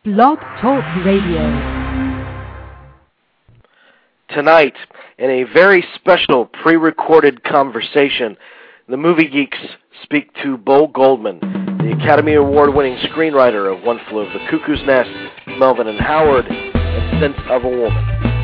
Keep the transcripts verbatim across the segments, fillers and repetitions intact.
Blog Talk Radio. Tonight, in a very special pre-recorded conversation, the Movie Geeks speak to Bo Goldman, the Academy Award-winning screenwriter of One Flew Over the Cuckoo's Nest, Melvin and Howard, and Scent of a Woman.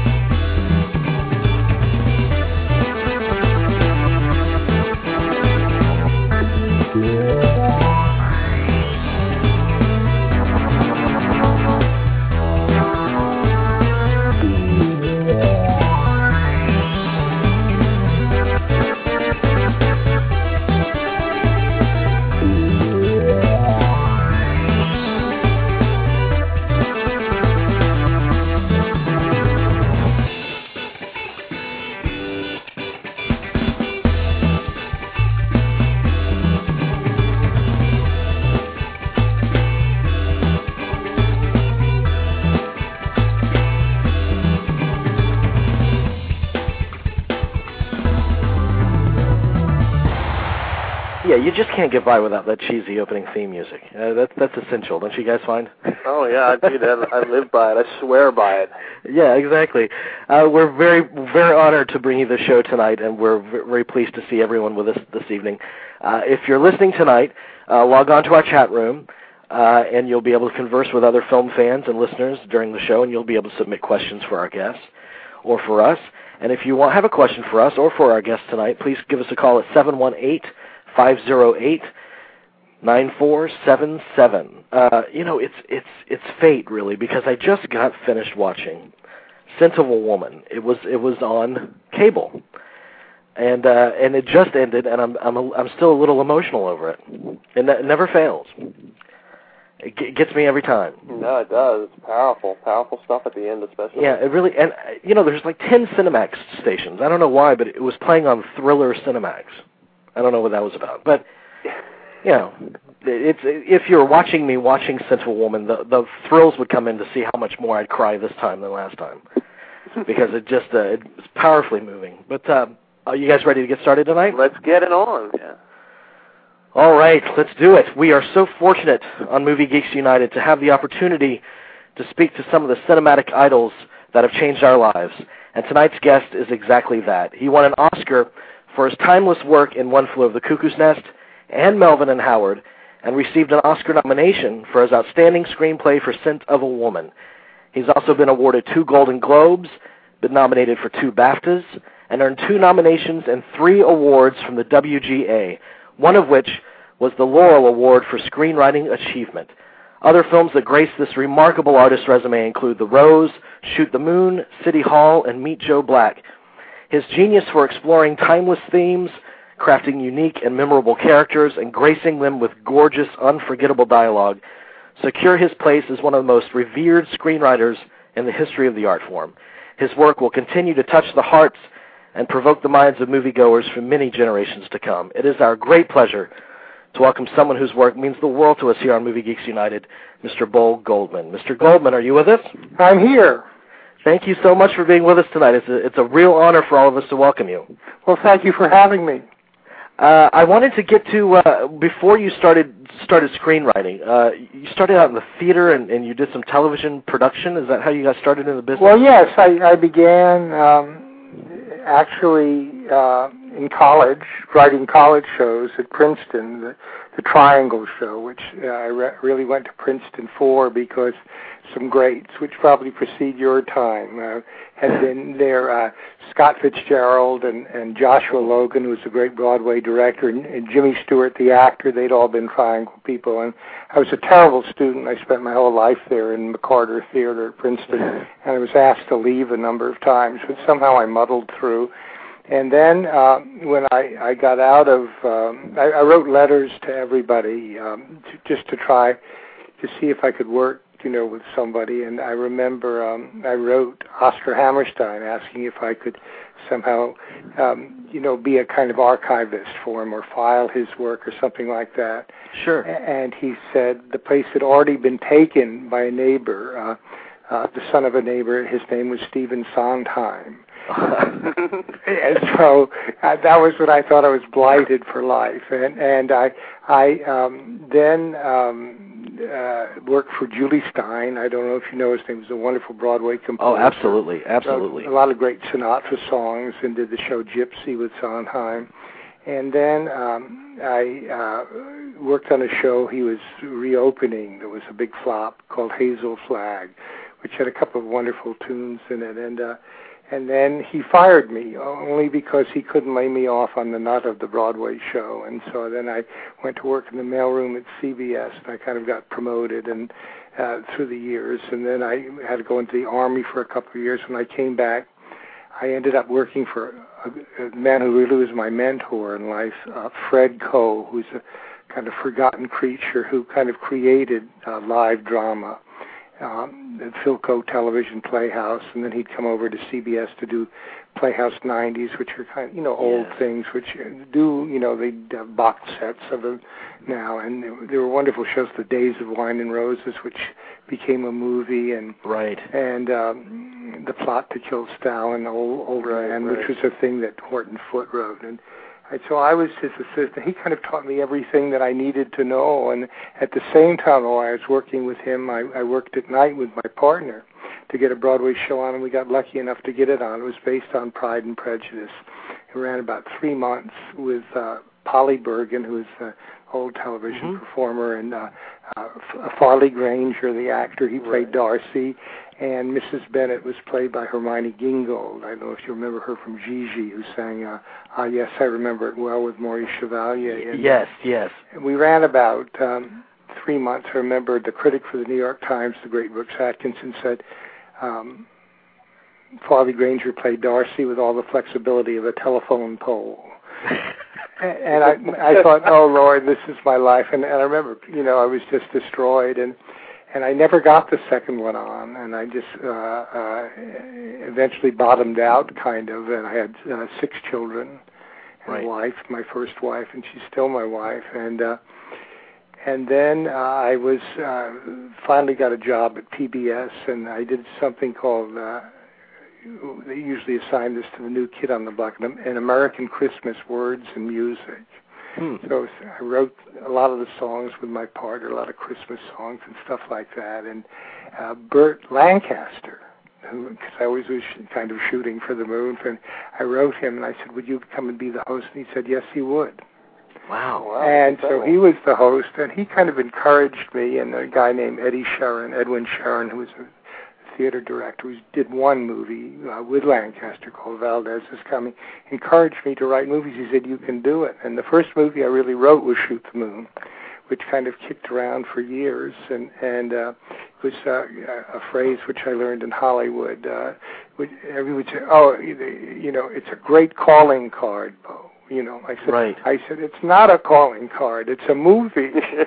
Yeah, you just can't get by without that cheesy opening theme music. Uh, that's that's essential, don't you guys find? Oh yeah, I do that. I live by it. I swear by it. Yeah, exactly. Uh, we're very very honored to bring you the show tonight, and we're very pleased to see everyone with us this evening. Uh, if you're listening tonight, uh, log on to our chat room, uh, and you'll be able to converse with other film fans and listeners during the show, and you'll be able to submit questions for our guests or for us. And if you want have a question for us or for our guests tonight, please give us a call at seven one eight, five oh eight, nine four seven seven. Uh, you know, it's it's it's fate, really, because I just got finished watching Scent of a Woman. It was it was on cable, and uh, and it just ended, and I'm I'm a, I'm still a little emotional over it, and it never fails. It g- gets me every time. No, it does. It's powerful, powerful stuff at the end, especially. Yeah, it really, and uh, you know, there's like ten Cinemax stations. I don't know why, but it was playing on Thriller Cinemax. I don't know what that was about, but you know, it's if you're watching me watching Scent of a Woman, the the thrills would come in to see how much more I'd cry this time than last time, because it just uh, it's powerfully moving. But uh, are you guys ready to get started tonight? Let's get it on. Yeah. All right, let's do it. We are so fortunate on Movie Geeks United to have the opportunity to speak to some of the cinematic idols that have changed our lives, and tonight's guest is exactly that. He won an Oscar for his timeless work in One Flew Over the Cuckoo's Nest and Melvin and Howard, and received an Oscar nomination for his outstanding screenplay for Scent of a Woman. He's also been awarded two Golden Globes, been nominated for two BAFTAs, and earned two nominations and three awards from the W G A, one of which was the Laurel Award for Screenwriting Achievement. Other films that grace this remarkable artist's resume include The Rose, Shoot the Moon, City Hall, and Meet Joe Black. His genius for exploring timeless themes, crafting unique and memorable characters, and gracing them with gorgeous, unforgettable dialogue secure his place as one of the most revered screenwriters in the history of the art form. His work will continue to touch the hearts and provoke the minds of moviegoers for many generations to come. It is our great pleasure to welcome someone whose work means the world to us here on Movie Geeks United, Mister Bo Goldman. Mister Goldman, are you with us? I'm here. Thank you so much for being with us tonight. It's a, it's a real honor for all of us to welcome you. Well, thank you for having me. Uh, I wanted to get to, uh, before you started started screenwriting, uh, you started out in the theater and, and you did some television production. Is that how you got started in the business? Well, yes. I, I began um, actually uh, in college, writing college shows at Princeton, the, the Triangle Show, which uh, I re- really went to Princeton for because some greats, which probably precede your time, uh, had been there. Uh, Scott Fitzgerald and, and Joshua Logan, who was a great Broadway director, and, and Jimmy Stewart, the actor. They'd all been Triangle people. And I was a terrible student. I spent my whole life there in McCarter Theater at Princeton, and I was asked to leave a number of times, but somehow I muddled through. And then uh, when I, I got out of, um, I, I wrote letters to everybody um, to, just to try to see if I could work, you know, with somebody. And I remember um, I wrote Oscar Hammerstein asking if I could somehow, um, you know, be a kind of archivist for him or file his work or something like that. Sure. And he said the place had already been taken by a neighbor, uh, uh, the son of a neighbor. His name was Stephen Sondheim. And so uh, that was when I thought I was blighted for life. And and I I um, then um, uh, worked for Julie Stein. I don't know if you know his name. He was a wonderful Broadway composer. Oh, absolutely, absolutely. Wrote a lot of great Sinatra songs and did the show Gypsy with Sondheim. And then um, I uh, worked on a show he was reopening that was a big flop called Hazel Flag, which had a couple of wonderful tunes in it. And uh, and then he fired me only because he couldn't lay me off on the nut of the Broadway show. And so then I went to work in the mailroom at C B S, and I kind of got promoted and uh, through the years. And then I had to go into the Army for a couple of years. When I came back, I ended up working for a, a man who really was my mentor in life, uh, Fred Coe, who's a kind of forgotten creature who kind of created uh, live drama um, at Philco Television Playhouse, and then he'd come over to C B S to do Playhouse nineties, which are kind of, you know, old yes. things, which do, you know, they have box sets of them now, and they, they were wonderful shows, The Days of Wine and Roses, which became a movie, and right. and um, The Plot to Kill Stalin, Old, Old right, Man, right. which was a thing that Horton Foote wrote, and And so I was his assistant. He kind of taught me everything that I needed to know. And at the same time, while I was working with him, I, I worked at night with my partner to get a Broadway show on, and we got lucky enough to get it on. It was based on Pride and Prejudice. It ran about three months with uh, Polly Bergen, who is an old television mm-hmm. performer, and uh, uh, Farley Granger, the actor. He played right. Darcy. And Missus Bennet was played by Hermione Gingold. I don't know if you remember her from Gigi, who sang uh, Ah, Yes, I Remember It Well with Maurice Chevalier. And, yes, yes. We ran about um, three months. I remember the critic for the New York Times, the great Brooks Atkinson, said, um, Farley Granger played Darcy with all the flexibility of a telephone pole. And I, I thought, oh, Lord, this is my life. And, and I remember, you know, I was just destroyed. And And I never got the second one on, and I just uh, uh, eventually bottomed out, kind of, and I had uh, six children and right. a wife, my first wife, and she's still my wife. And uh, and then uh, I was uh, finally got a job at P B S, and I did something called, uh, they usually assign this to the new kid on the block, an American Christmas Words and Music. Hmm. So I wrote a lot of the songs with my partner, a lot of Christmas songs and stuff like that. And uh, Burt Lancaster, because I always was kind of shooting for the moon, and I wrote him and I said, would you come and be the host? And he said, yes, he would. Wow. wow and so he was the host, and he kind of encouraged me, and a guy named Eddie Sharon, Edwin Sharon, who was a theater director who did one movie uh, with Lancaster called Valdez is Coming, encouraged me to write movies. He said, you can do it. And the first movie I really wrote was Shoot the Moon, which kind of kicked around for years. And, and uh, it was uh, a phrase which I learned in Hollywood. Uh, which everyone would say, oh, you know, it's a great calling card, Bo. You know, I said, right. I said, it's not a calling card, it's a movie.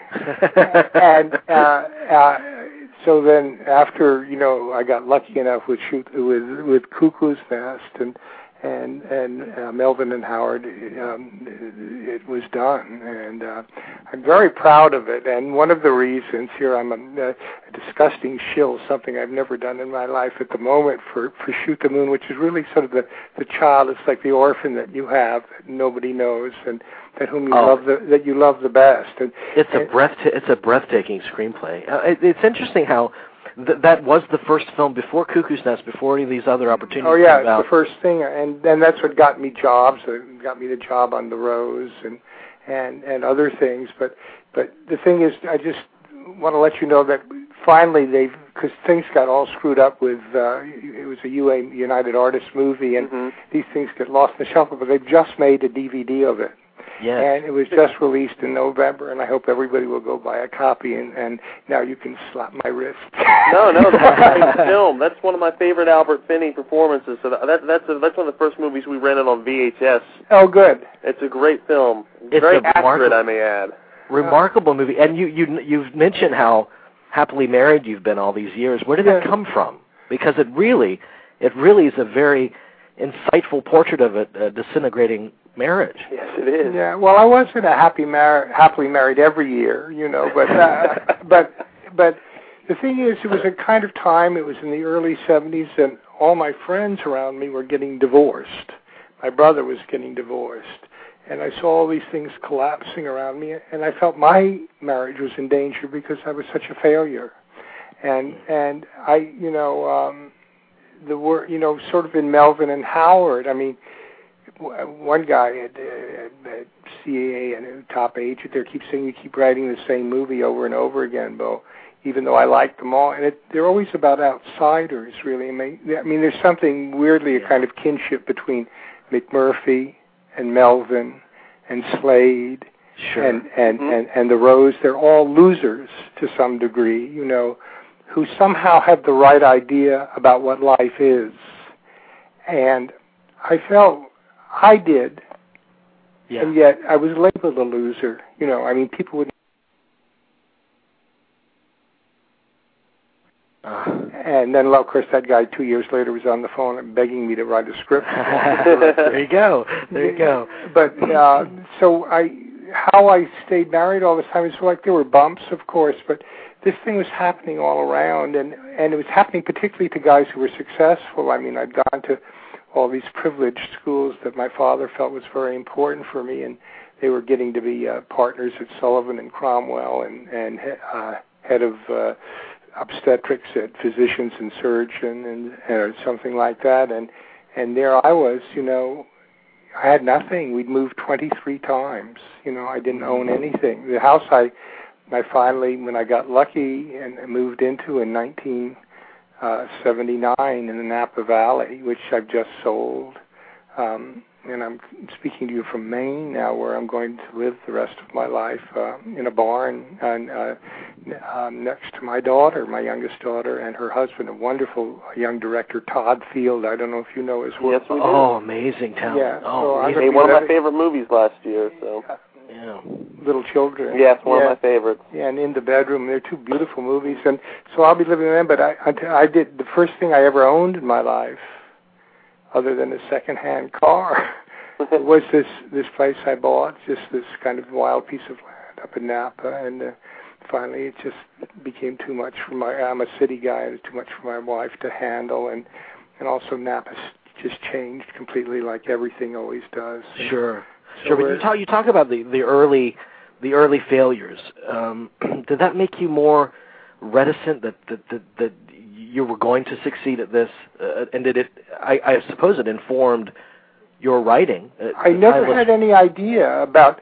and uh, uh, so then after, you know, I got lucky enough with shoot with with Cuckoo's Nest and and and uh, Melvin and Howard, um, it was done, and uh, I'm very proud of it. And one of the reasons here, I'm a, a disgusting shill, something I've never done in my life at the moment for, for Shoot the Moon, which is really sort of the, the child. It's like the orphan that you have that nobody knows and that whom you oh. love the that you love the best. And it's a and, breath it's a breathtaking screenplay. Uh, it, it's interesting how. Th- that was the first film before Cuckoo's Nest, before any of these other opportunities Oh, yeah, came out. it's the first thing, and then that's what got me jobs. It got me the job on The Rose and and, and other things. But but the thing is, I just want to let you know that finally they've, because things got all screwed up with, uh, it was a U A United Artists movie, and mm-hmm. these things get lost in the shuffle, but they've just made a D V D of it. Yes. And it was just released in November, and I hope everybody will go buy a copy, and, and now you can slap my wrist. no, no, that's a great film. That's one of my favorite Albert Finney performances. So that, that's a, that's one of the first movies we rented on V H S. Oh, good. It's a great film. It's Very a accurate, I may add. Remarkable movie. And you, you, you've mentioned how happily married you've been all these years. Where did yeah. that come from? Because it really, it really is a very insightful portrait of a, a disintegrating marriage. Yes, it is. Yeah, well, I wasn't a happy mar- happily married every year, you know, but uh, but but the thing is, it was a kind of time. It was in the early seventies, and all my friends around me were getting divorced. My brother was getting divorced, and I saw all these things collapsing around me, and I felt my marriage was in danger because I was such a failure. And and I, you know, um, the word, you know, sort of in Melvin and Howard. I mean, one guy at, at C A A and a top agent there keeps saying you keep writing the same movie over and over again, Bo. Even though I like them all, and it, they're always about outsiders, really. I mean, I mean, there's something weirdly a kind of kinship between McMurphy and Melvin and Slade sure. and and, mm-hmm. and and the Rose. They're all losers to some degree, you know, who somehow have the right idea about what life is. And I felt I did, yeah. and yet I was labeled a loser. You know, I mean, people would. Uh. And then, of course, that guy two years later was on the phone and begging me to write a script. There you go. There you go. But uh, so I, how I stayed married all this time is like there were bumps, of course, but this thing was happening all around, and and it was happening particularly to guys who were successful. I mean, I'd gone to all these privileged schools that my father felt was very important for me, and they were getting to be uh, partners at Sullivan and Cromwell and and uh, head of. Uh, obstetrics at Physicians and Surgeon and or something like that, and and there I was, you know, I had nothing. We'd moved twenty-three times, you know, I didn't own anything. The house I I finally, when I got lucky and moved into in nineteen seventy-nine in the Napa Valley, which I've just sold, um, and I'm speaking to you from Maine now, where I'm going to live the rest of my life uh, in a barn and, uh, uh, next to my daughter, my youngest daughter, and her husband, a wonderful young director, Todd Field. I don't know if you know his work. Yes, we do. Oh, amazing talent. Yeah, oh, so he made one of my favorite movies last year. So. Yeah. Little Children. Yes, one yeah. of my favorites. Yeah, and In the Bedroom. They're two beautiful movies, and so I'll be living in them. But I, I, I did the first thing I ever owned in my life, other than a second-hand car, was this this place I bought, just this kind of wild piece of land up in Napa, and uh, finally it just became too much for my, I'm a city guy, and it's too much for my wife to handle, and, and also Napa just changed completely like everything always does. Sure, so sure, but you talk, you talk about the, the early the early failures. Um, did that make you more reticent that, that, that, that you were going to succeed at this, uh, and did it, I, I suppose it informed your writing? I never had any idea about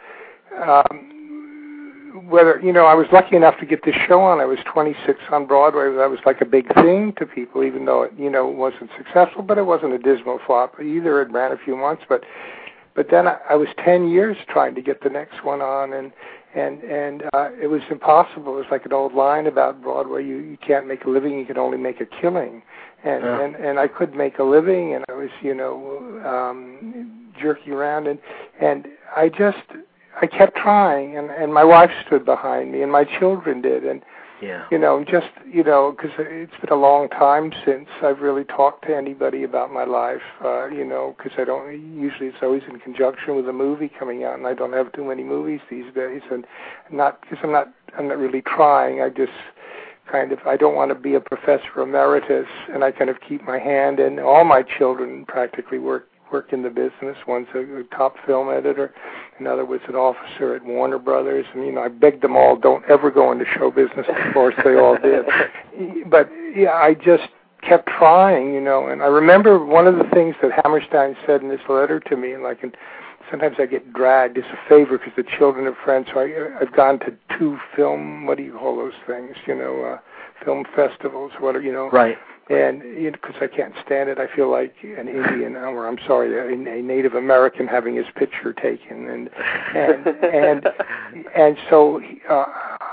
um, whether, you know, I was lucky enough to get this show on. I was twenty-six on Broadway. That was like a big thing to people, even though it, you know, wasn't successful, but it wasn't a dismal flop either. It ran a few months, but but then I, I was ten years trying to get the next one on, and and and uh, it was impossible. It was like an old line about Broadway: you you can't make a living, you can only make a killing. And, yeah. and and I could make a living, and I was, you know, um, jerking around, and and I just I kept trying, and and my wife stood behind me, and my children did, and yeah, you know, just you know, because it's been a long time since I've really talked to anybody about my life, uh, you know, because I don't usually it's always in conjunction with a movie coming out, and I don't have too many movies these days, and not because I'm not I'm not really trying, I just. Kind of, I don't want to be a professor emeritus, and I kind of keep my hand in. All my children practically work work in the business. One's a, a top film editor, another was an officer at Warner Brothers, and you know, I begged them all, don't ever go into show business. Of course, they all did. But yeah, I just kept trying, you know. And I remember one of the things that Hammerstein said in this letter to me, and like in sometimes I get dragged as a favor because the children are friends. So I, I've gone to two film, what do you call those things? You know, uh, film festivals, what are, you know. Right. And you know, because I can't stand it, I feel like an Indian, or I'm sorry, a, a Native American having his picture taken, and and and and so uh,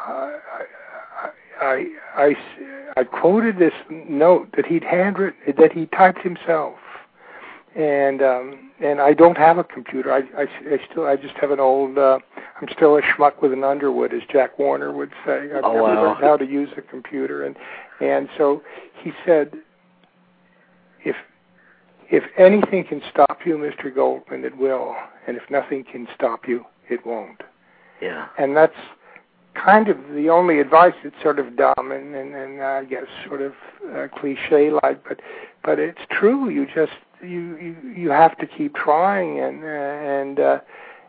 I, I I quoted this note that he'd handwritten, that he typed himself. And um, and I don't have a computer. I, I, I still I just have an old. Uh, I'm still a schmuck with an Underwood, as Jack Warner would say. I've oh, never wow. learned how to use a computer, and and so he said, if if anything can stop you, Mister Goldman, it will, and if nothing can stop you, it won't. Yeah. And that's kind of the only advice. It's sort of dumb and and, and uh, I guess sort of uh, cliche-like, but but it's true. You just You, you you have to keep trying, and and uh,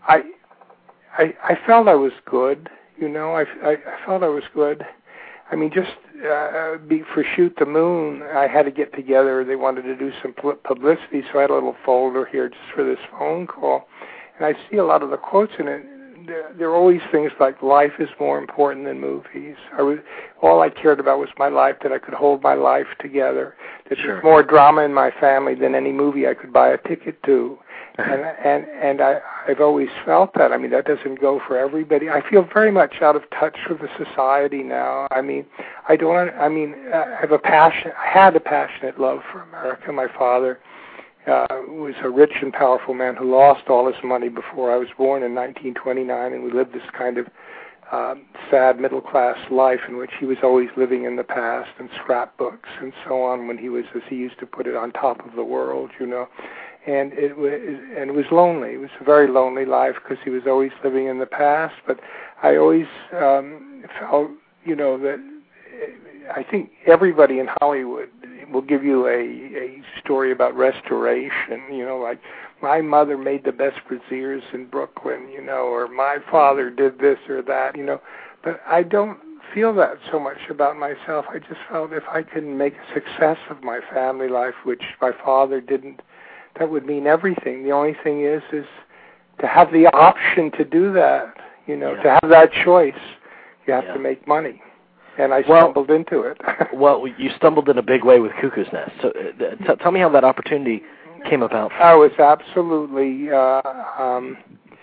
I, I, I felt I was good. You know, I, I, I felt I was good. I mean, just uh, be, for Shoot the Moon, I had to get together. They wanted to do some publicity, so I had a little folder here just for this phone call. And I see a lot of the quotes in it. There, there are always things like, life is more important than movies. I was, all I cared about was my life, that I could hold my life together. That Sure. There's more drama in my family than any movie I could buy a ticket to. and and and I, I've always felt that. I mean, that doesn't go for everybody. I feel very much out of touch with the society now. I mean, I don't. I mean, I have a passion. I had a passionate love for America. My father uh, was a rich and powerful man who lost all his money before I was born in nineteen twenty-nine, and we lived this kind of um, sad middle-class life in which he was always living in the past and scrapbooks and so on. When he was, as he used to put it, on top of the world, you know. And it was, and it was lonely. It was a very lonely life because he was always living in the past. But I always um, felt, you know, that I think everybody in Hollywood will give you a, a story about restoration. You know, like my mother made the best brassieres in Brooklyn, you know, or my father did this or that, you know. But I don't feel that so much about myself. I just felt if I could make a success of my family life, which my father didn't, that would mean everything. The only thing is, is to have the option to do that, you know, yeah. to have that choice, you have yeah. to make money. And I well, stumbled into it. Well, you stumbled in a big way with Cuckoo's Nest. So uh, t- tell me how that opportunity came about. I was absolutely, uh, um,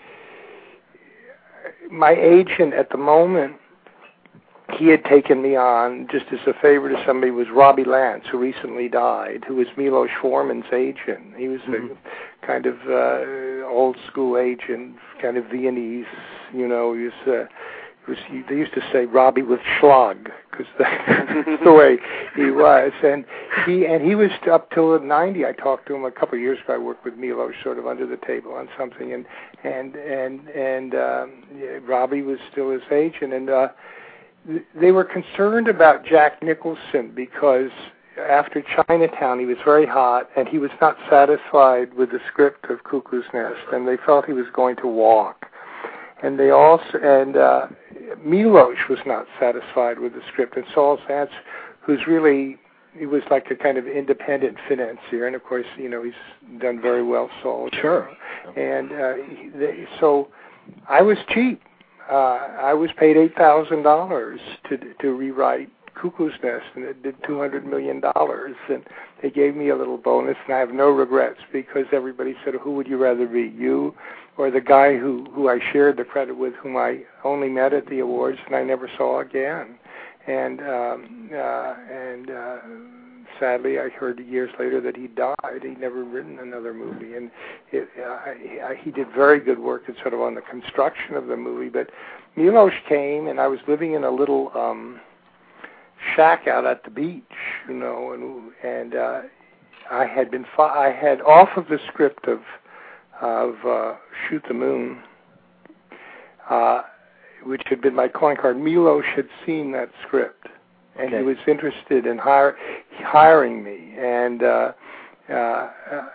my agent at the moment, he had taken me on just as a favor to somebody, was Robbie Lance, who recently died, who was Milos Forman's agent. He was mm-hmm. a kind of uh, old school agent, kind of Viennese, you know. He was, uh, he was he, they used to say Robbie with schlag, because that's the way he was. And he and he was up till ninety. I talked to him a couple of years ago. I worked with Milos sort of under the table on something, and and and and um, yeah, Robbie was still his agent, and. Uh, They were concerned about Jack Nicholson because after Chinatown he was very hot and he was not satisfied with the script of Cuckoo's Nest, and they felt he was going to walk. And they also and uh, Milos was not satisfied with the script, and Saul Zaentz, who's really he was like a kind of independent financier, and of course you know he's done very well, Saul. Sure. And uh, they, so I was cheap. Uh, I was paid eight thousand dollars to to rewrite Cuckoo's Nest, and it did two hundred million dollars. And they gave me a little bonus, and I have no regrets because everybody said, "Who would you rather be, you or the guy who who I shared the credit with, whom I only met at the awards and I never saw again?" And um, uh, and uh, sadly, I heard years later that he died. He'd never written another movie, and it, uh, he did very good work in sort of on the construction of the movie. But Milos came, and I was living in a little um, shack out at the beach, you know, and and uh, I had been fi- I had off of the script of of uh, Shoot the Moon, uh, which had been my calling card. Milos had seen that script. And okay. he was interested in hire, hiring me. And uh, uh,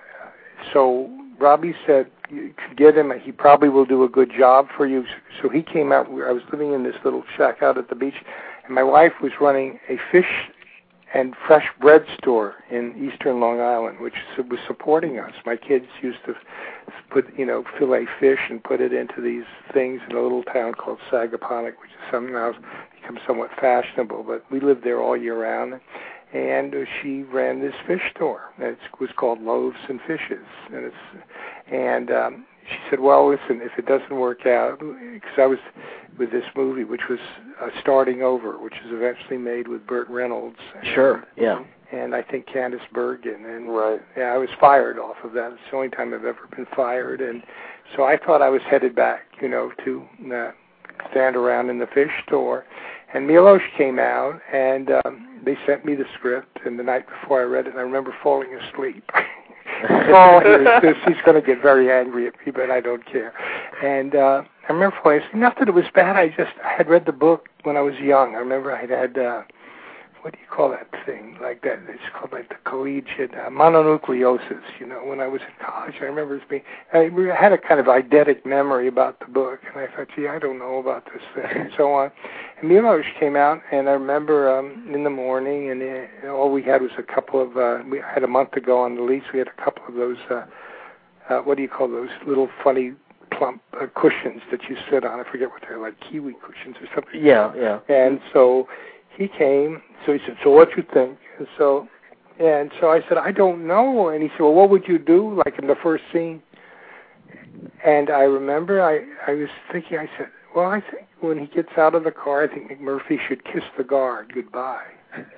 so Robbie said, you could get him, he probably will do a good job for you. So he came out. I was living in this little shack out at the beach, and my wife was running a fish and fresh bread store in eastern Long Island, which was supporting us. My kids used to put, you know, fillet fish and put it into these things in a little town called Sagaponack, which is somehow become somewhat fashionable, but we lived there all year round. And she ran this fish store. It was called Loaves and Fishes, and it's and um, she said, "Well, listen, if it doesn't work out, because I was with this movie, which was uh, Starting Over, which is eventually made with Burt Reynolds." And, sure. Yeah. And I think Candice Bergen, and right. yeah, I was fired off of that. It's the only time I've ever been fired, and so I thought I was headed back, you know, to uh, stand around in the fish store. And Milos came out, and um, they sent me the script, and the night before I read it, I remember falling asleep. Saul hears this, he's going to get very angry at me, but I don't care. And uh, I remember falling asleep. Not that it was bad, I just I had read the book when I was young. I remember I had, uh, what do you call that thing? Like that, it's called like the collegiate uh, mononucleosis. You know, when I was in college, I remember it being, I had a kind of eidetic memory about the book, and I thought, gee, I don't know about this thing, and so on. And Milos came out, and I remember um, in the morning, and uh, all we had was a couple of, uh, we had a month ago on the lease, we had a couple of those, uh, uh, what do you call those little funny plump uh, cushions that you sit on. I forget what they're like, kiwi cushions or something. Yeah, yeah. And so he came, so he said, so what you think? And so, and so I said, I don't know. And he said, well, what would you do, like in the first scene? And I remember I, I was thinking, I said, well, I think when he gets out of the car, I think McMurphy should kiss the guard goodbye.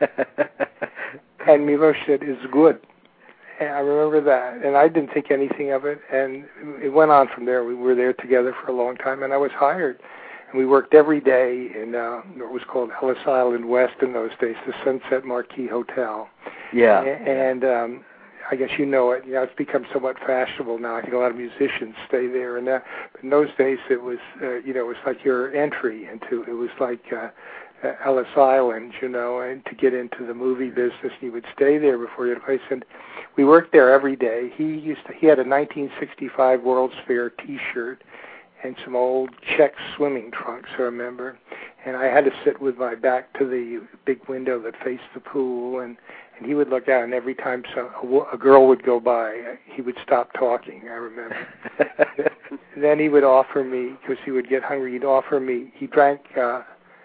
And Milos said, it's good. And I remember that, and I didn't think anything of it, and it went on from there. We were there together for a long time, and I was hired. And we worked every day in uh, what was called Ellis Island West in those days, the Sunset Marquis Hotel. Yeah. And um, I guess you know it. You know, it's become somewhat fashionable now. I think a lot of musicians stay there. And that, but in those days, it was, uh, you know, it was like your entry into. It was like uh, uh, Ellis Island, you know, and to get into the movie business, you would stay there before you had a place. And we worked there every day. He used to. He had a nineteen sixty-five World's Fair T-shirt and some old Czech swimming trunks, I remember. And I had to sit with my back to the big window that faced the pool, and, and he would look out, and every time some, a, a girl would go by, he would stop talking, I remember. Then he would offer me, because he would get hungry, he'd offer me, he drank, uh,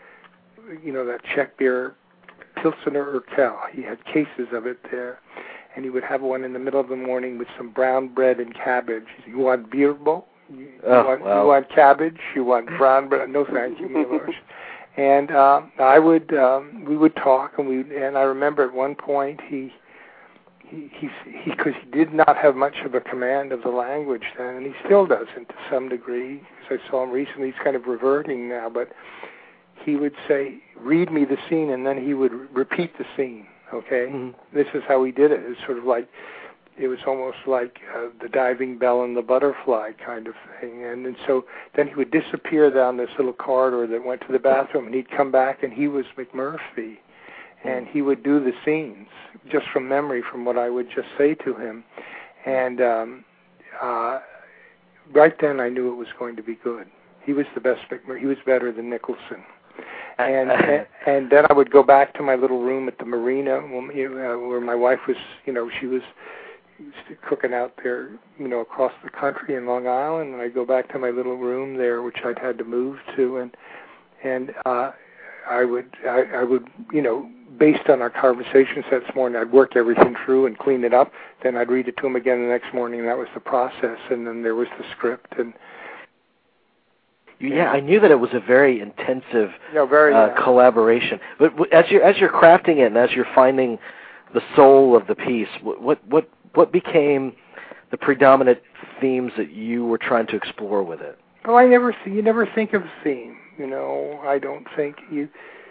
you know, that Czech beer, Pilsener Urquell. He had cases of it there. And he would have one in the middle of the morning with some brown bread and cabbage. You want birbo? You, oh, you, want, wow. you want cabbage? You want brown bread? No, thank you, Milos. And uh, I would, um, we would talk, and we, and I remember at one point he, he, he, because he, he did not have much of a command of the language then, and he still doesn't to some degree. Because I saw him recently, he's kind of reverting now, but he would say, "Read me the scene," and then he would repeat the scene. Okay, mm-hmm. This is how he did it. It's sort of like. It was almost like uh, the diving bell and the butterfly kind of thing. And, and so then he would disappear down this little corridor that went to the bathroom, and he'd come back, and he was McMurphy. And he would do the scenes just from memory, from what I would just say to him. And um, uh, right then I knew it was going to be good. He was the best McMurphy. He was better than Nicholson. And, and and then I would go back to my little room at the marina where my wife was, you know, she was cooking out there, you know, across the country in Long Island, and I'd go back to my little room there, which I'd had to move to, and and uh, I would, I, I would, you know, based on our conversations that morning, I'd work everything through and clean it up. Then I'd read it to him again the next morning, and that was the process. And then there was the script, and yeah, I knew that it was a very intensive no, very, uh, yeah. collaboration. But as you're as you're crafting it, and as you're finding the soul of the piece, what what what What became the predominant themes that you were trying to explore with it? Oh, I never. You never think of theme. You know, I don't think you.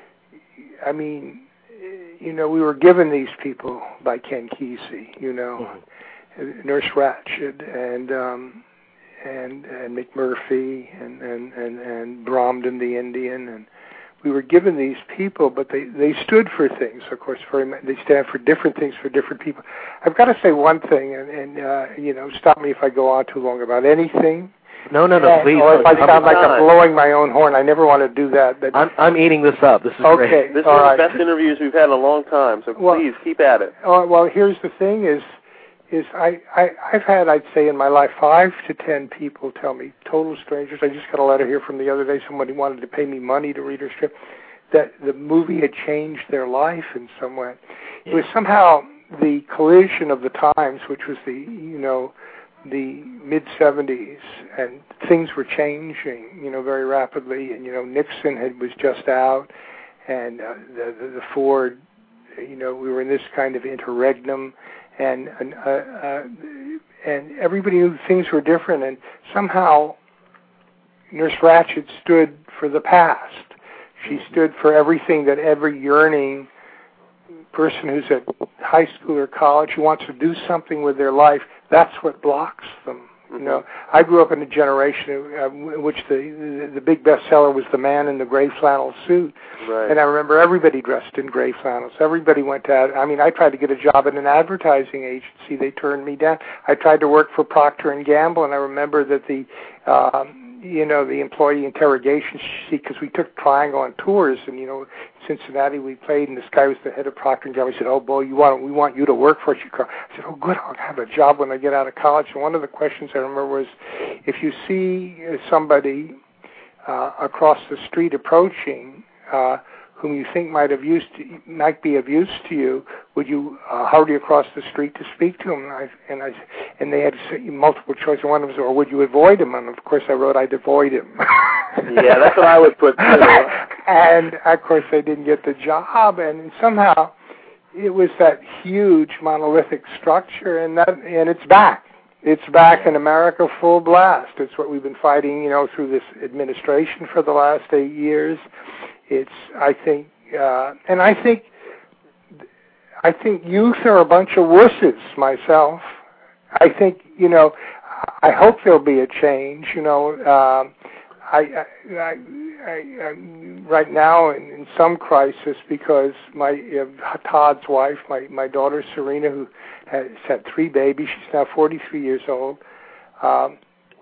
I mean, you know, we were given these people by Ken Kesey. You know, mm-hmm. Nurse Ratched and um, and and McMurphy and and and and Bromden the Indian, and we were given these people, but they, they stood for things, of course. Very much, they stand for different things for different people. I've got to say one thing, and, and uh, you know, stop me if I go on too long about anything. No, no, no, and, please. Or if I sound like time. I'm blowing my own horn, I never want to do that. But I'm, I'm eating this up. This is okay, great. This is all one right. of the best interviews we've had in a long time, so well, please keep at it. Uh, well, here's the thing is, is I, I, I've had, I'd say in my life, five to ten people tell me, total strangers. I just got a letter here from the other day. Somebody wanted to pay me money to read her script. That the movie had changed their life in some way. It was somehow the collision of the times, which was the, you know, the mid seventies, and things were changing, you know, very rapidly. And, you know, Nixon had was just out, and uh, the, the the Ford, you know, we were in this kind of interregnum, and and, uh, uh, and everybody knew things were different, and somehow Nurse Ratched stood for the past. She stood for everything that every yearning person who's at high school or college who wants to do something with their life, that's what blocks them, You know, I grew up in a generation uh, in which the, the the big bestseller was The Man in the Gray Flannel Suit, right. and I remember everybody dressed in gray flannels. Everybody went to. I mean, I tried to get a job at an advertising agency. They turned me down. I tried to work for Procter and Gamble, and I remember that the um, you know, the employee interrogation sheet, because we took Triangle on tours, and, you know, Cincinnati we played, and this guy was the head of Procter and Gamble. He said, "Oh, boy, you want we want you to work for us." I said, "Oh, good, I'll have a job when I get out of college." And one of the questions I remember was, if you see somebody uh, across the street approaching, uh, whom you think might have used to, might be of use to you, would you uh, hurry across the street to speak to him? And I, and, I, and they had multiple choices. One of them was, or would you avoid him? And of course, I wrote, I'd avoid him. Yeah, that's what I would put too. And of course, I didn't get the job. And somehow, it was that huge monolithic structure, and that, and it's back. It's back in America full blast. It's what we've been fighting, you know, through this administration for the last eight years. It's, I think, uh, and I think, I think youth are a bunch of wusses myself. I think, you know, I hope there'll be a change. You know, uh, I, I, I, I, right now in, in some crisis because my uh, Todd's wife, my my daughter Serena, who has had three babies, she's now forty-three years old. Um,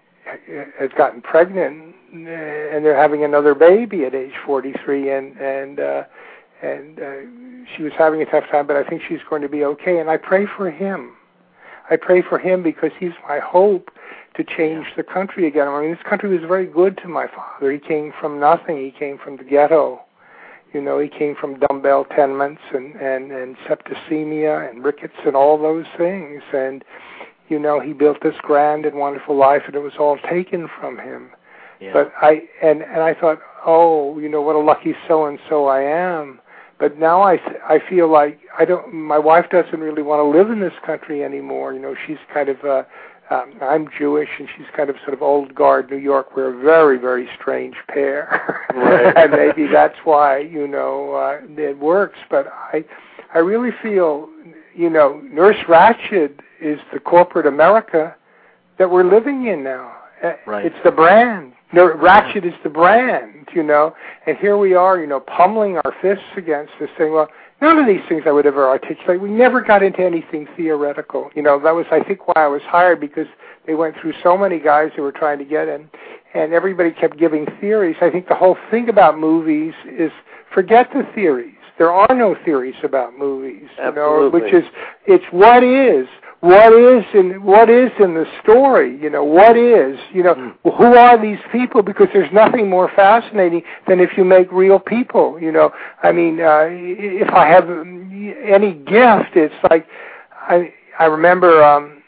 has gotten pregnant, and they're having another baby at age forty-three, and and uh, and uh, she was having a tough time, but I think she's going to be okay. And I pray for him. I pray for him because he's my hope to change the country again. I mean, this country was very good to my father. He came from nothing. He came from the ghetto. You know, he came from dumbbell tenements and and and septicemia and rickets and all those things, and you know, he built this grand and wonderful life, and it was all taken from him. Yeah. But I and and I thought, oh, you know, what a lucky so and so I am. But now I I feel like I don't. My wife doesn't really want to live in this country anymore. You know, she's kind of. Uh, um, I'm Jewish, and she's kind of sort of old guard New York. We're a very very strange pair, right. And maybe that's why you know uh, it works. But I I really feel, you know, Nurse Ratched is the corporate America that we're living in now. Right. It's the brand. No, Ratched is the brand, you know. And here we are, you know, pummeling our fists against this thing. Well, none of these things I would ever articulate. We never got into anything theoretical. You know, that was, I think, why I was hired, because they went through so many guys who were trying to get in, and everybody kept giving theories. I think the whole thing about movies is forget the theories. There are no theories about movies, you know, which is, it's what is. What is in what is in the story? You know, what is? You know, mm. who are these people? Because there's nothing more fascinating than if you make real people. You know, I mean, uh, if I have any gift, it's like I I remember. Um,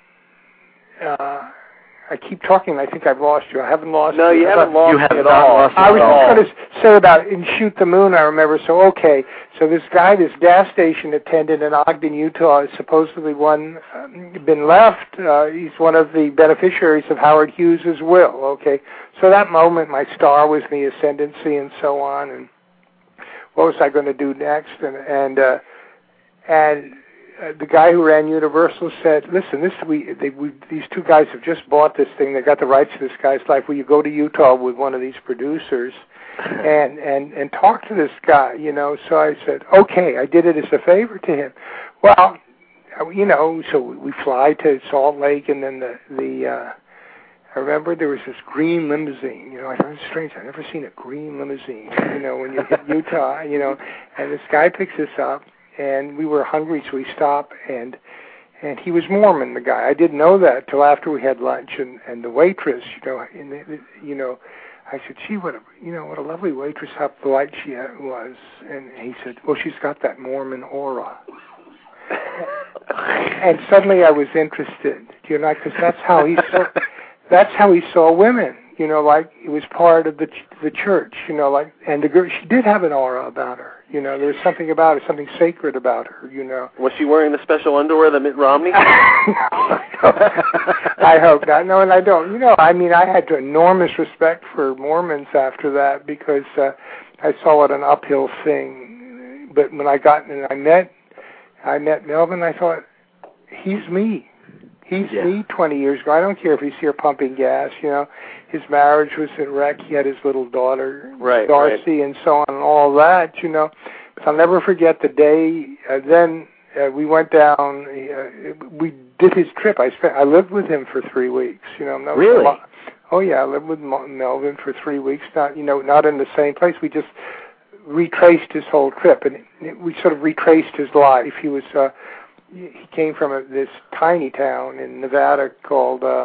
uh, I keep talking. I think I've lost you. I haven't lost no, you. No, you haven't lost you have at not all. Lost I was at all. just going to say about in Shoot the Moon, I remember. So, okay, so this guy, this gas station attendant in Ogden, Utah, is supposedly one um, been left. Uh, he's one of the beneficiaries of Howard Hughes' will, okay. So that moment, my star was in the ascendancy and so on, and what was I going to do next? And, and, uh, and, Uh, the guy who ran Universal said, listen, this we, they, we these two guys have just bought this thing. They got the rights to this guy's life. Will you go to Utah with one of these producers and, and, and talk to this guy, you know? So I said, okay. I did it as a favor to him. Well, you know, so we fly to Salt Lake, and then the, the uh, I remember there was this green limousine. You know, I thought, it's strange. I've never seen a green limousine, you know, when you hit Utah, you know. And this guy picks us up. And we were hungry, so we stopped, and and he was Mormon, the guy. I didn't know that till after we had lunch, and, and the waitress, you know, in the, you know, I said, gee, what a, you know, what a lovely waitress, how polite she was. And he said, well, she's got that Mormon aura. And suddenly I was interested, you know, because that's how he saw, that's how he saw women. You know, like it was part of the ch- the church. You know, like, and the girl, she did have an aura about her. You know, there was something about her, something sacred about her. You know, was she wearing the special underwear that Mitt Romney? No, I hope not. No, and I don't. You know, I mean, I had enormous respect for Mormons after that because uh, I saw it an uphill thing. But when I got and I met, I met Melvin, I thought, he's me. He's yeah. me twenty years ago. I don't care if he's here pumping gas, you know. His marriage was in wreck. He had his little daughter, right, Darcy, right. and so on and all that, you know. But I'll never forget the day. Uh, then uh, we went down. Uh, we did his trip. I spent. I lived with him for three weeks, you know. That was really? a lot. Oh, yeah, I lived with Melvin for three weeks, not, you know, not in the same place. We just retraced his whole trip, and we sort of retraced his life. He was, uh, he came from a, this tiny town in Nevada called, uh,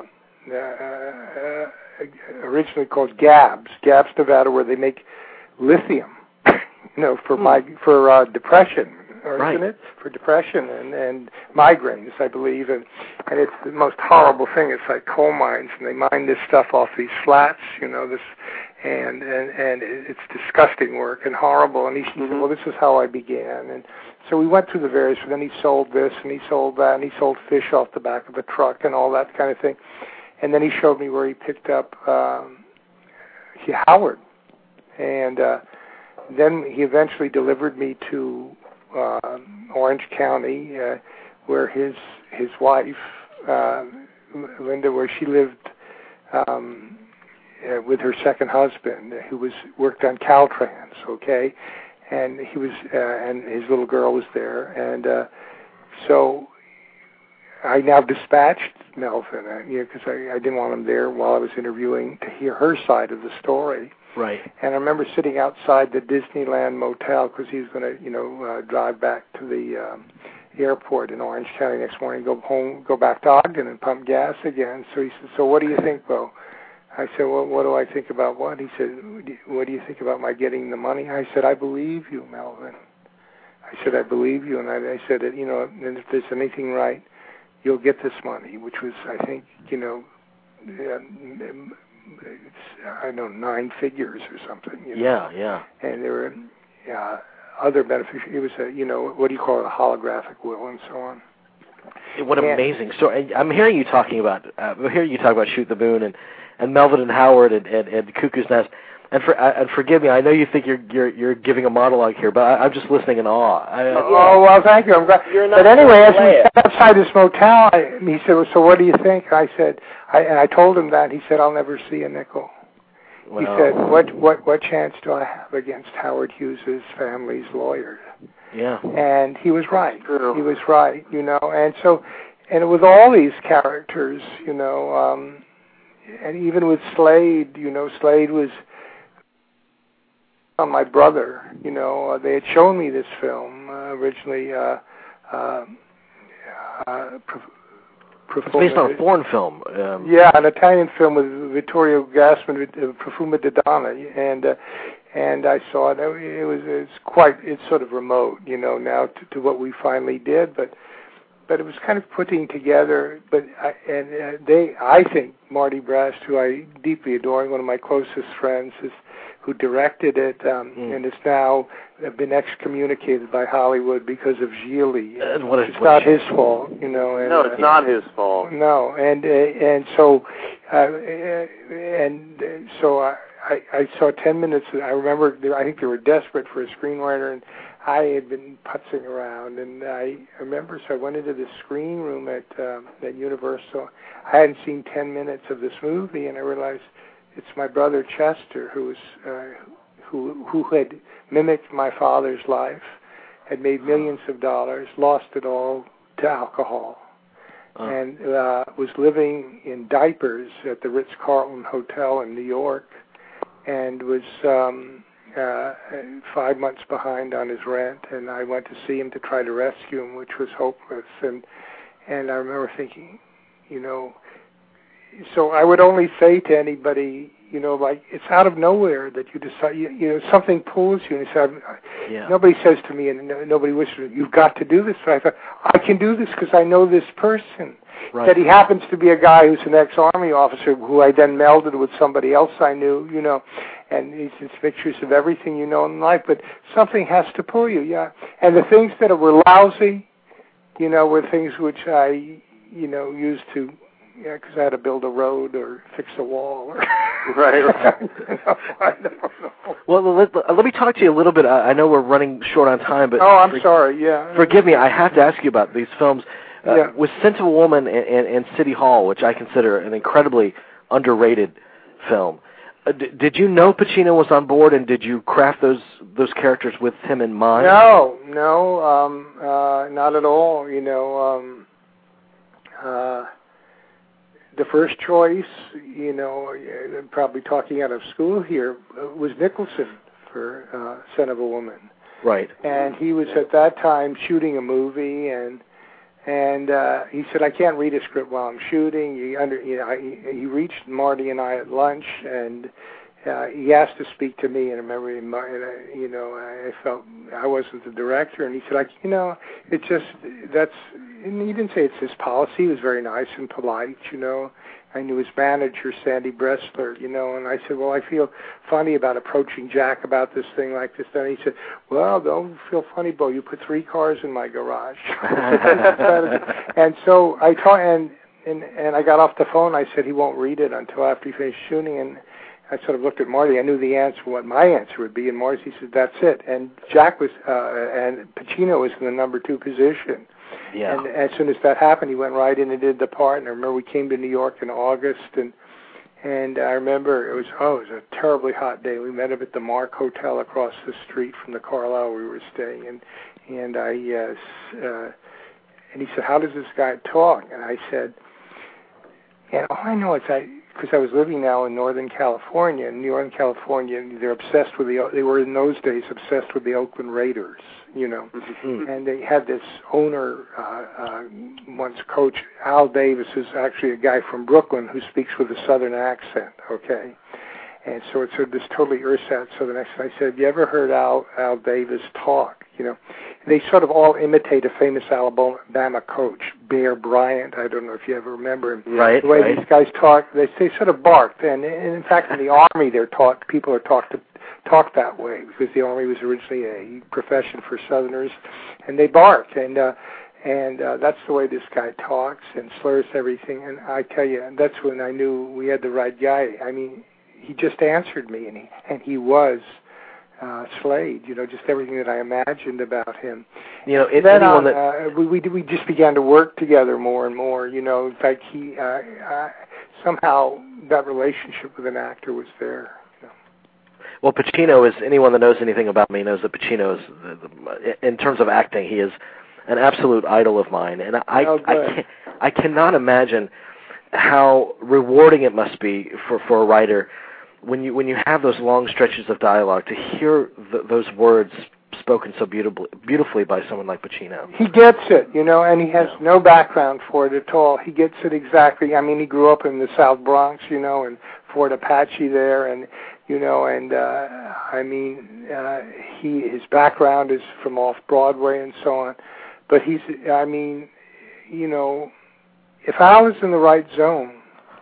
uh, originally called Gabbs, Gabbs, Nevada, where they make lithium, you know, for hmm. my for uh, depression, or right. isn't it? For depression and, and migraines, I believe, and and it's the most horrible thing. It's like coal mines, and they mine this stuff off these flats, you know, this, and and and it's disgusting work and horrible. And he, he mm-hmm. said, well, this is how I began, and so we went through the various. And then he sold this, and he sold that, and he sold fish off the back of a truck, and all that kind of thing. And then he showed me where he picked up um, he, Howard, and uh, then he eventually delivered me to uh, Orange County, uh, where his his wife, uh, Linda, where she lived um, uh, with her second husband, who was worked on Caltrans, okay, and he was uh, and his little girl was there, and uh, so I now dispatched Melvin, uh, you know, because I, I didn't want him there while I was interviewing to hear her side of the story. Right. And I remember sitting outside the Disneyland Motel because he was going to, you know, uh, drive back to the um, airport in Orange County next morning, go home, go back to Ogden and pump gas again. So he said, "So what do you think, Bo?" I said, "Well, what do I think about what?" He said, "What do you think about my getting the money?" I said, "I believe you, Melvin." I said, "I believe you," and I, I said, "You know, and if there's anything right, you'll get this money," which was, I think, you know, um, it's, I don't know, nine figures or something. You know? Yeah, yeah. And there were uh, other benefits. It was a, you know, what do you call it, a holographic will and so on. What an and, amazing story. I'm hearing you talking about, uh, I'm hearing you talk about Shoot the Moon and, and Melvin and Howard and, and, and Cuckoo's Nest. And for uh, and forgive me, I know you think you're you're you're giving a monologue here, but I, I'm just listening in awe. I, oh, oh well, thank you. I'm glad. You're not but anyway, as we sat outside this motel, I, he said, well, "So what do you think?" I said, I, and I told him that. He said, "I'll never see a nickel." Well, he said, "What what what chance do I have against Howard Hughes's family's lawyer?" Yeah. And he was right. He was right. You know, and so, and with all these characters, you know, um, and even with Slade, you know, Slade was on my brother, you know, uh, they had shown me this film uh, originally. Uh, uh, uh, it's based on a foreign film. Um, yeah, an Italian film with Vittorio Gassman, uh, Profuma di Donna, and uh, and I saw it. It was it's quite it's sort of remote, you know, now to, to what we finally did, but but it was kind of putting together. But I, and uh, they, I think Marty Brast, who I deeply adore, one of my closest friends, is. Who directed it, um, mm. and has now been excommunicated by Hollywood because of Gigli. Uh, what is, it's what not his fault, you know. And, no, it's uh, not his fault. No, and uh, and so uh, and uh, so I, I I saw ten minutes. I remember I think they were desperate for a screenwriter, and I had been putzing around, and I remember so I went into the screen room at um, at Universal. I hadn't seen ten minutes of this movie, and I realized. It's my brother Chester, who was uh, who who had mimicked my father's life, had made millions of dollars, lost it all to alcohol, oh. and uh, was living in diapers at the Ritz-Carlton Hotel in New York, and was um, uh, five months behind on his rent. And I went to see him to try to rescue him, which was hopeless. And and I remember thinking, you know. So I would only say to anybody, you know, like it's out of nowhere that you decide, you, you know, something pulls you. And so yeah. Nobody says to me, and no, nobody whispers, "You've got to do this." But I thought, I can do this because I know this person. Right. That he happens to be a guy who's an ex-army officer who I then melded with somebody else I knew, you know, and he's it's pictures of everything you know in life. But something has to pull you, yeah. And the things that were lousy, you know, were things which I, you know, used to. Yeah, because I had to build a road or fix a wall. Or right, right. you know, I don't know. Well, let, let me talk to you a little bit. I know we're running short on time, but... Oh, I'm for, sorry, yeah. Forgive me, I have to ask you about these films. Uh, yeah. With Scent of a Woman and, and, and City Hall, which I consider an incredibly underrated film, uh, d- did you know Pacino was on board, and did you craft those those characters with him in mind? No, no, um, uh, not at all. You know, um, uh, the first choice, you know, I'm probably talking out of school here, was Nicholson for uh, Son of a Woman. Right. And he was at that time shooting a movie, and and uh, he said, I can't read a script while I'm shooting. He, under, you know, he, he reached Marty and I at lunch, and uh, he asked to speak to me. And I remember, him, and, you know, I felt I wasn't the director, and he said, like, you know, it just, that's, and he didn't say it's his policy. He was very nice and polite, you know. I knew his manager, Sandy Bressler, you know, and I said, well, I feel funny about approaching Jack about this thing like this. Then he said, well, don't feel funny, Bo. You put three cars in my garage. And so I told, and, and and I got off the phone. I said he won't read it until after he finished shooting, and I sort of looked at Marty. I knew the answer, what my answer would be, and Marty said, that's it. And Jack was, uh, and Pacino was in the number two position. Yeah. And as soon as that happened, he went right in and did the part. And I remember we came to New York in August, and and I remember it was, oh, it was a terribly hot day. We met him at the Mark Hotel across the street from the Carlisle we were staying in. And I, uh, uh, and he said, how does this guy talk? And I said, and all I know is I, because I was living now in Northern California. In Northern California, they're obsessed with the, they were in those days obsessed with the Oakland Raiders, you know. Mm-hmm. And they had this owner, uh, uh, once coach, Al Davis, who's actually a guy from Brooklyn who speaks with a Southern accent, okay? And so it's sort of this totally ersatz Southern accent. I said, have you ever heard Al, Al Davis talk, you know? They sort of all imitate a famous Alabama coach, Bear Bryant. I don't know if you ever remember him. Right, The way right. these guys talk, they, they sort of barked. And, and in fact, in the Army, they're taught, people are taught to talk that way because the Army was originally a profession for Southerners, and they bark. And uh, and uh, that's the way this guy talks and slurs everything. And I tell you, that's when I knew we had the right guy. I mean, he just answered me, and he and he was uh, Slade. You know, just everything that I imagined about him. You know, it, then anyone on, that uh, we we we just began to work together more and more. You know, in fact, he uh, uh, somehow that relationship with an actor was there. You know. Well, Pacino is, anyone that knows anything about me knows that Pacino is, in terms of acting, he is an absolute idol of mine, and I Oh, I, can, I cannot imagine how rewarding it must be for, for a writer when you when you have those long stretches of dialogue to hear the, those words spoken so beautifully beautifully by someone like Pacino. He gets it, you know, and he has no background for it at all. He gets it exactly. I mean, he grew up in the South Bronx, you know, and Fort Apache there, and you know, and uh, I mean, uh, he his background is from off Broadway and so on. But he's, I mean, you know, if Al was in the right zone,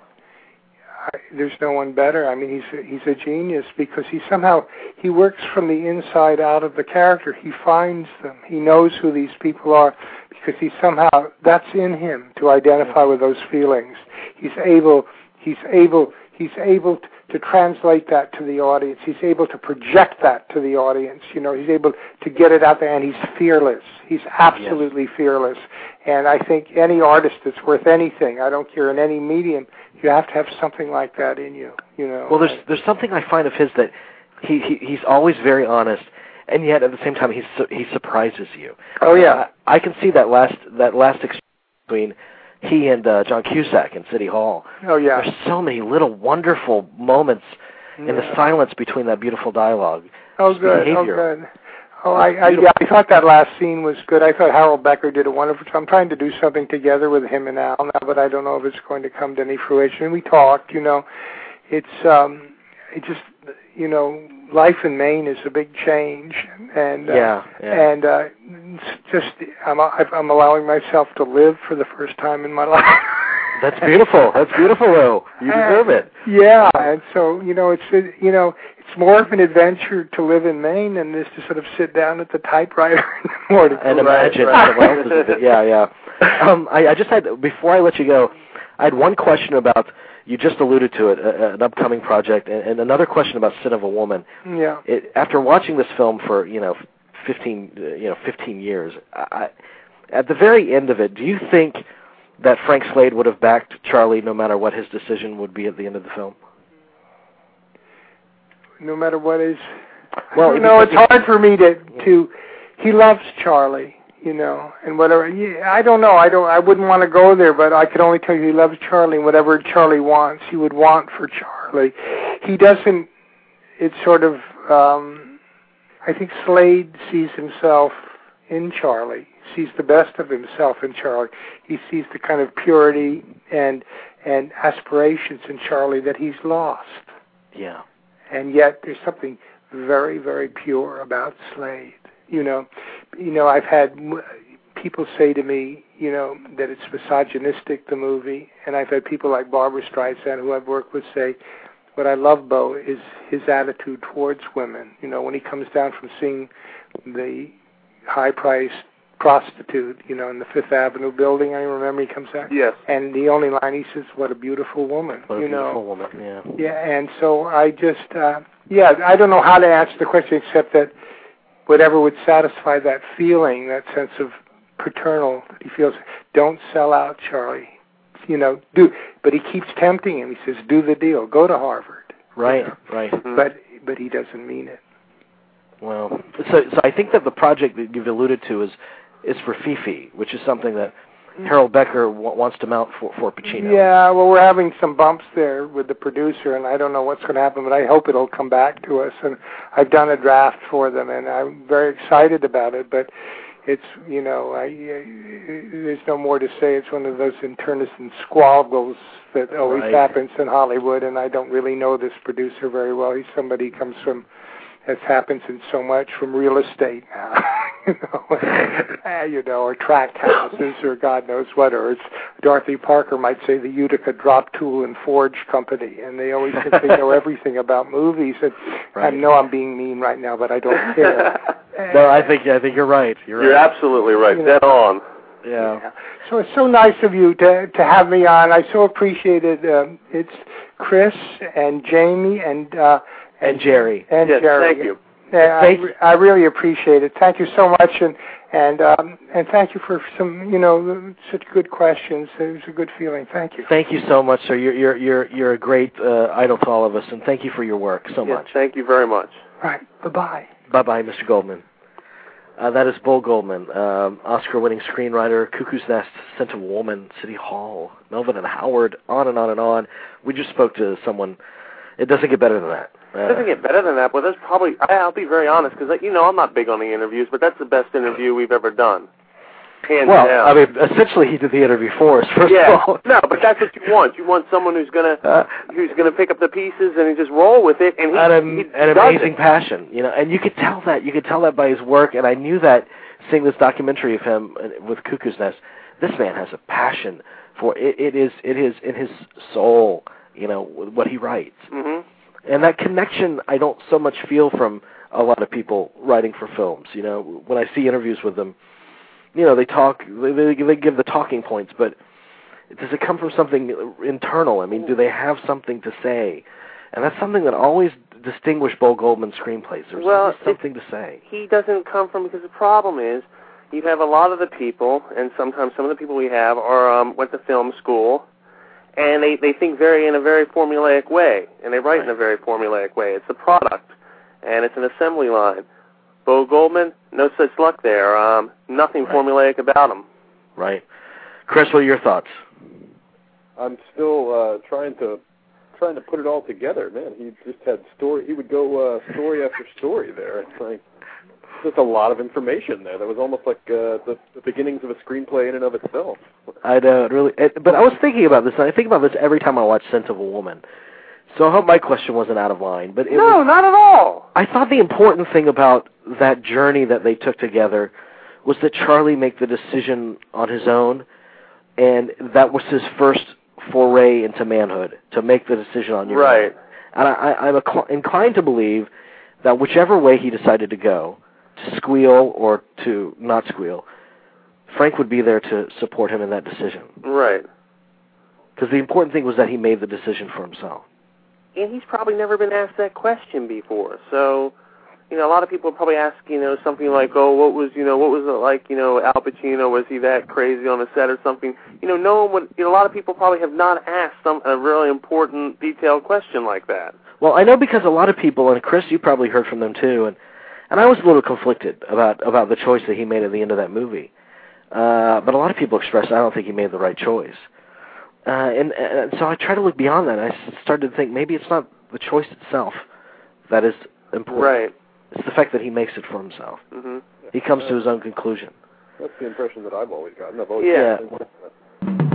I, there's no one better. I mean, he's a, he's a genius because he somehow, he works from the inside out of the character. He finds them. He knows who these people are because he somehow, that's in him to identify with those feelings. He's able, he's able, he's able to, to translate that to the audience. He's able to project that to the audience. You know, he's able to get it out there, and he's fearless. He's absolutely yes. fearless. And I think any artist that's worth anything, I don't care in any medium, you have to have something like that in you. You know. Well, there's there's something I find of his that he, he he's always very honest, and yet at the same time he's he surprises you. Oh yeah, I, I can see that last that last exchange between he and uh, John Cusack in City Hall. Oh yeah, there's so many little wonderful moments yeah. in the silence between that beautiful dialogue. Oh good, behavior. oh good. Oh, I, I, yeah, I thought that last scene was good. I thought Harold Becker did a wonderful job. I'm trying to do something together with him and Al now, but I don't know if it's going to come to any fruition. We talked, you know. It's, um, it just, you know, life in Maine is a big change, and uh, yeah, yeah. and uh, it's just I'm I'm allowing myself to live for the first time in my life. That's beautiful. That's beautiful, though. You deserve it. Yeah, and so you know, it's you know, it's more of an adventure to live in Maine than this to sort of sit down at the typewriter in the morning and imagine. Right, right. yeah, yeah. Um, I, I just had before I let you go, I had one question about. You just alluded to it, uh, an upcoming project, and, and another question about Sin of a Woman. Yeah. It, after watching this film for you know fifteen, uh, you know fifteen years, I, at the very end of it, do you think that Frank Slade would have backed Charlie no matter what his decision would be at the end of the film? No matter what his... Well, you know, it's hard for me to, to... He loves Charlie, you know, and whatever... Yeah, I don't know. I don't. I wouldn't want to go there, but I can only tell you he loves Charlie, and whatever Charlie wants, he would want for Charlie. He doesn't... It's sort of... Um, I think Slade sees himself in Charlie, sees the best of himself in Charlie. He sees the kind of purity and and aspirations in Charlie that he's lost. Yeah. And yet there's something very, very pure about Slade. You know, you know, I've had people say to me, you know, that it's misogynistic, the movie, and I've had people like Barbra Streisand, who I've worked with, say, what I love, Bo, is his attitude towards women. You know, when he comes down from seeing the high-priced prostitute, you know, in the Fifth Avenue building, I remember he comes out. Yes. And the only line he says, "What a beautiful woman." What a you beautiful know? woman, yeah. Yeah, and so I just, uh, yeah, I don't know how to answer the question except that whatever would satisfy that feeling, that sense of paternal that he feels, don't sell out, Charlie. You know, do, but he keeps tempting him. He says, "Do the deal. Go to Harvard." Right, you know? right. Mm-hmm. But but he doesn't mean it. Well, so so I think that the project that you've alluded to is is for Fifi, which is something that Harold Becker w- wants to mount for for Pacino. Yeah, well, we're having some bumps there with the producer, and I don't know what's going to happen, but I hope it'll come back to us. And I've done a draft for them, and I'm very excited about it. But it's, you know, I, I, there's no more to say. It's one of those internecine squabbles that always Right. happens in Hollywood, and I don't really know this producer very well. He's somebody who comes from, as happens in so much, from real estate now, you know, uh, you know, or tract houses, or God knows what, or it's Dorothy Parker might say the Utica Drop Tool and Forge Company, and they always think they know everything about movies. And Right. I know I'm being mean right now, but I don't care. No, I think I think you're right. You're, You're right. absolutely right. You know, Dead on. Yeah. Yeah. So it's so nice of you to to have me on. I so appreciate it. Um, it's Chris and Jamie and uh, And Jerry. and Yes, Jerry. thank you. Yeah, Thank I, re- I really appreciate it. Thank you so much, and and um, and thank you for some, you know, such good questions. It was a good feeling. Thank you. Thank you so much, sir. You're you're you're you're a great uh, idol to all of us, and thank you for your work so Yes, much. thank you very much. Right. Bye bye. Bye bye, Mister Goldman. Uh, that is Bull Goldman, um, Oscar-winning screenwriter, Cuckoo's Nest, Scent of Woman, City Hall, Melvin and Howard, on and on and on. We just spoke to someone. It doesn't get better than that. Uh, It doesn't get better than that, but that's probably, I, I'll be very honest, because, you know, I'm not big on the interviews, but that's the best interview we've ever done. Hands well, down. I mean, essentially he did the interview for us, first yeah. of all. No, but that's what you want. You want someone who's going to Uh, who's gonna pick up the pieces and just roll with it, and he, an, he an does amazing it. passion, you know, and you could tell that. You could tell that by his work, and I knew that seeing this documentary of him with Cuckoo's Nest. This man has a passion for it. It is, it is in his soul, you know, what he writes. Mm-hmm. And that connection I don't so much feel from a lot of people writing for films. You know, when I see interviews with them, you know, they talk, they, they, they give the talking points, but does it come from something internal? I mean, do they have something to say? And that's something that always distinguished Bo Goldman's screenplays. There's Well, always something to say. He doesn't come from, because the problem is you have a lot of the people, and sometimes some of the people we have are um, went to film school, and they, they think very in a very formulaic way, and they write Right. in a very formulaic way. It's a product, and it's an assembly line. Bo Goldman, no such luck there. Um, nothing Right. formulaic about him. Right. Chris, what are your thoughts? I'm still uh, trying to trying to put it all together. Man, he just had story. He would go uh, story after story there. It's like just a lot of information there. That was almost like uh, the, the beginnings of a screenplay in and of itself. I know, it really. It, but I was thinking about this, and I think about this every time I watch Scent of a Woman. So I hope my question wasn't out of line. But it No, was, not at all. I thought the important thing about that journey that they took together was that Charlie make the decision on his own, and that was his first foray into manhood, to make the decision on your Right. own. And I, I, I'm acc- inclined to believe that whichever way he decided to go, to squeal or to not squeal, Frank would be there to support him in that decision. Right. Because the important thing was that he made the decision for himself. And he's probably never been asked that question before, so you know, a lot of people probably ask, you know, something like, oh, what was, you know, what was it like, you know, Al Pacino, was he that crazy on the set or something? You know, no one would, you know, a lot of people probably have not asked some a really important, detailed question like that. Well, I know because a lot of people, and Chris, you probably heard from them too, and and I was a little conflicted about about the choice that he made at the end of that movie. Uh, but a lot of people expressed, I don't think he made the right choice. Uh, and, and so I tried to look beyond that. I started to think maybe it's not the choice itself that is important. Right. It's the fact that he makes it for himself. Mm-hmm. He comes to his own conclusion. That's the impression that I've always gotten. I've always yeah. gotten